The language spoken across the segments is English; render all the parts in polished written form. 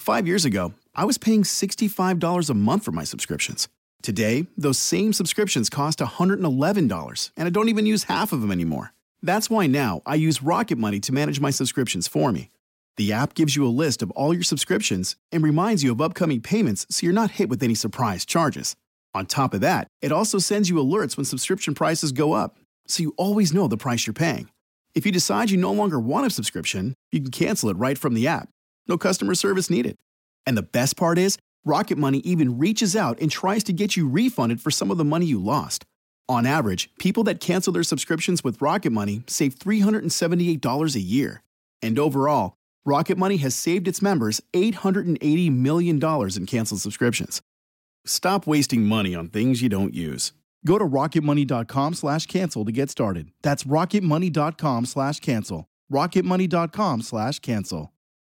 5 years ago, I was paying $65 a month for my subscriptions. Today, those same subscriptions cost $111, and I don't even use half of them anymore. That's why now I use Rocket Money to manage my subscriptions for me. The app gives you a list of all your subscriptions and reminds you of upcoming payments so you're not hit with any surprise charges. On top of that, it also sends you alerts when subscription prices go up, so you always know the price you're paying. If you decide you no longer want a subscription, you can cancel it right from the app. No customer service needed. And the best part is, Rocket Money even reaches out and tries to get you refunded for some of the money you lost. On average, people that cancel their subscriptions with Rocket Money save $378 a year. And overall, Rocket Money has saved its members $880 million in canceled subscriptions. Stop wasting money on things you don't use. Go to rocketmoney.com/cancel to get started. That's rocketmoney.com/cancel. rocketmoney.com/cancel.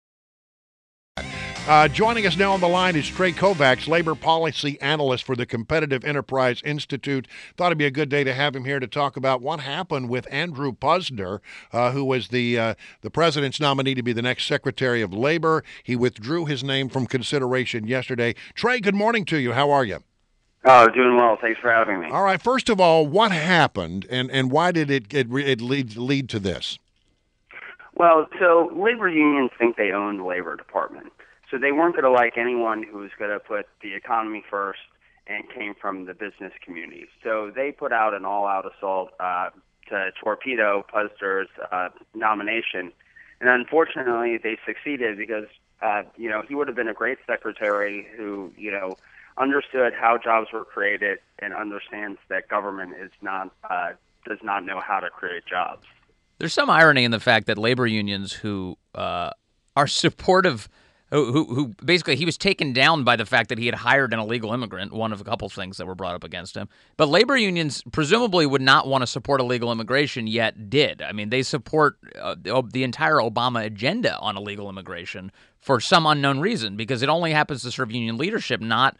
Joining us now on the line is Trey Kovacs, labor policy analyst for the Competitive Enterprise Institute. Thought it'd be a good day to have him here to talk about what happened with Andrew Puzder, who was the president's nominee to be the next Secretary of Labor. He withdrew his name from consideration yesterday. Trey, good morning to you. How are you? Oh, doing well. Thanks for having me. All right. First of all, what happened, and why did it lead to this? Well, so labor unions think they own the Labor Department. So they weren't going to like anyone who was going to put the economy first and came from the business community. So they put out an all-out assault to torpedo Puzder's nomination. And unfortunately, they succeeded because, he would have been a great secretary who, understood how jobs were created and understands that government does not know how to create jobs. There's some irony in the fact that labor unions who are supportive, who basically he was taken down by the fact that he had hired an illegal immigrant, one of a couple of things that were brought up against him. But labor unions presumably would not want to support illegal immigration, yet did. I mean, they support the entire Obama agenda on illegal immigration for some unknown reason, because it only happens to serve union leadership, not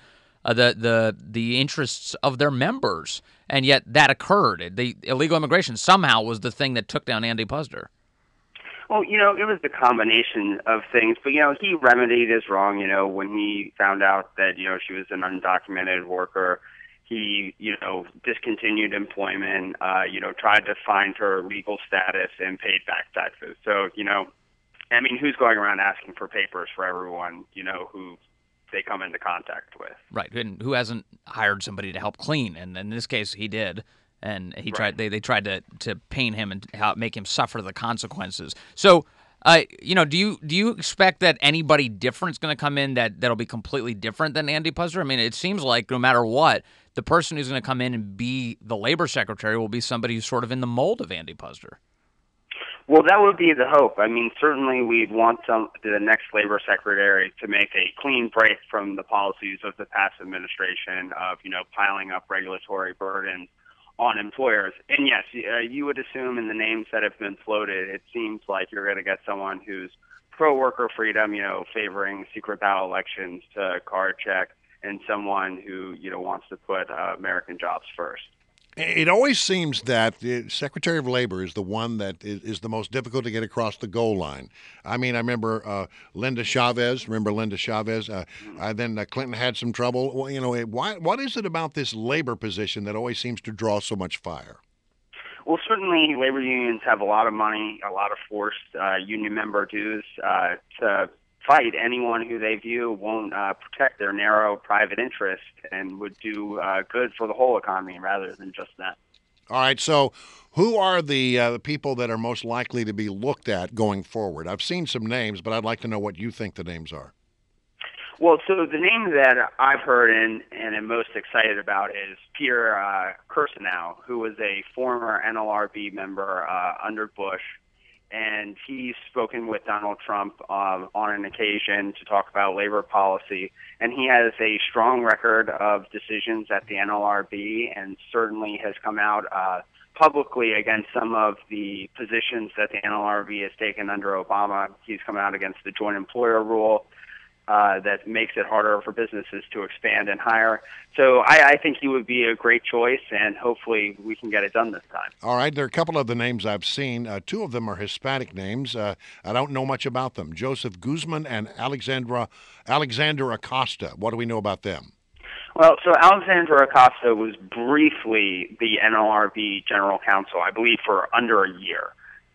the interests of their members. And yet that occurred. The illegal immigration somehow was the thing that took down Andy Puzder. Well, it was the combination of things. But, he remedied his wrong, when he found out that, she was an undocumented worker. He, discontinued employment, tried to find her legal status and paid back taxes. So, who's going around asking for papers for everyone, who they come into contact with? Right, and who hasn't hired somebody to help clean? And in this case, he did. And he tried. They tried to pain him and make him suffer the consequences. So, do you expect that anybody different is going to come in that'll be completely different than Andy Puzder? I mean, it seems like no matter what, the person who's going to come in and be the labor secretary will be somebody who's sort of in the mold of Andy Puzder. Well, that would be the hope. I mean, certainly we'd want the next labor secretary to make a clean break from the policies of the past administration of, piling up regulatory burdens on employers. And yes, you would assume in the names that have been floated, it seems like you're going to get someone who's pro-worker freedom, favoring secret ballot elections to card check, and someone who, wants to put American jobs first. It always seems that the Secretary of Labor is the one that is the most difficult to get across the goal line. I mean, I remember Linda Chavez. Then Clinton had some trouble. Well, what is it about this labor position that always seems to draw so much fire? Well, certainly labor unions have a lot of money, a lot of forced union member dues to fight anyone who they view won't protect their narrow private interest and would do good for the whole economy rather than just them. All right, so who are the people that are most likely to be looked at going forward? I've seen some names, but I'd like to know what you think the names are. Well, so the name that I've heard and am most excited about is Pierre Kirsanow, who was a former NLRB member under Bush. And he's spoken with Donald Trump on an occasion to talk about labor policy. And he has a strong record of decisions at the NLRB and certainly has come out publicly against some of the positions that the NLRB has taken under Obama. He's come out against the joint employer rule. that makes it harder for businesses to expand and hire. So I think he would be a great choice, and hopefully we can get it done this time. All right, there are a couple of the names I've seen. Two of them are Hispanic names. I don't know much about them. Joseph Guzman and Alexander Acosta. What do we know about them? Well, so Alexander Acosta was briefly the NLRB general counsel, I believe, for under a year.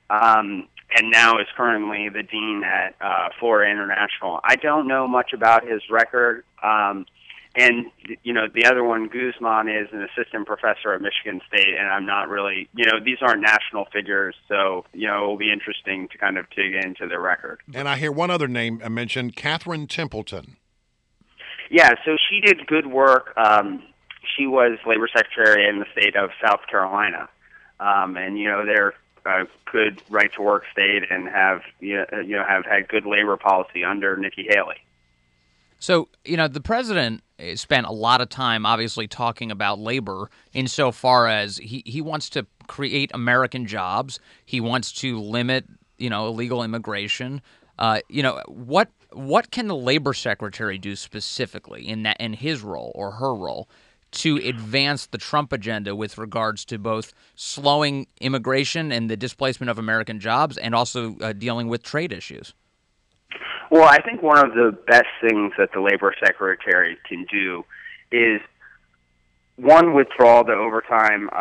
And now is currently the dean at Florida International. I don't know much about his record. And, the other one, Guzman, is an assistant professor at Michigan State, and I'm not really, these aren't national figures, so, it will be interesting to kind of dig into their record. And I hear one other name mentioned, Catherine Templeton. Yeah, so she did good work. She was labor secretary in the state of South Carolina. And, they're a good right-to-work state and have had good labor policy under Nikki Haley. So, the president spent a lot of time obviously talking about labor insofar as he wants to create American jobs. He wants to limit, illegal immigration. What can the labor secretary do specifically in his role or her role to advance the Trump agenda with regards to both slowing immigration and the displacement of American jobs and also dealing with trade issues? Well, I think one of the best things that the labor secretary can do is, one, withdraw the overtime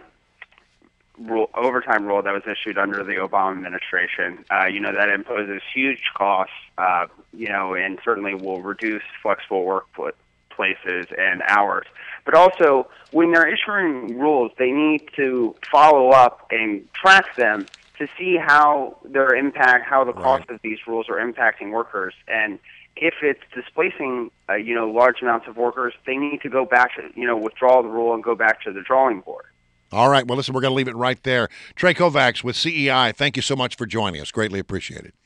rule that was issued under the Obama administration. That imposes huge costs, and certainly will reduce flexible workplaces and hours. But also, when they're issuing rules, they need to follow up and track them to see how the cost of these rules are impacting workers. And if it's displacing, large amounts of workers, they need to go back to, withdraw the rule and go back to the drawing board. All right. Well, listen, we're going to leave it right there. Trey Kovacs with CEI, thank you so much for joining us. Greatly appreciated.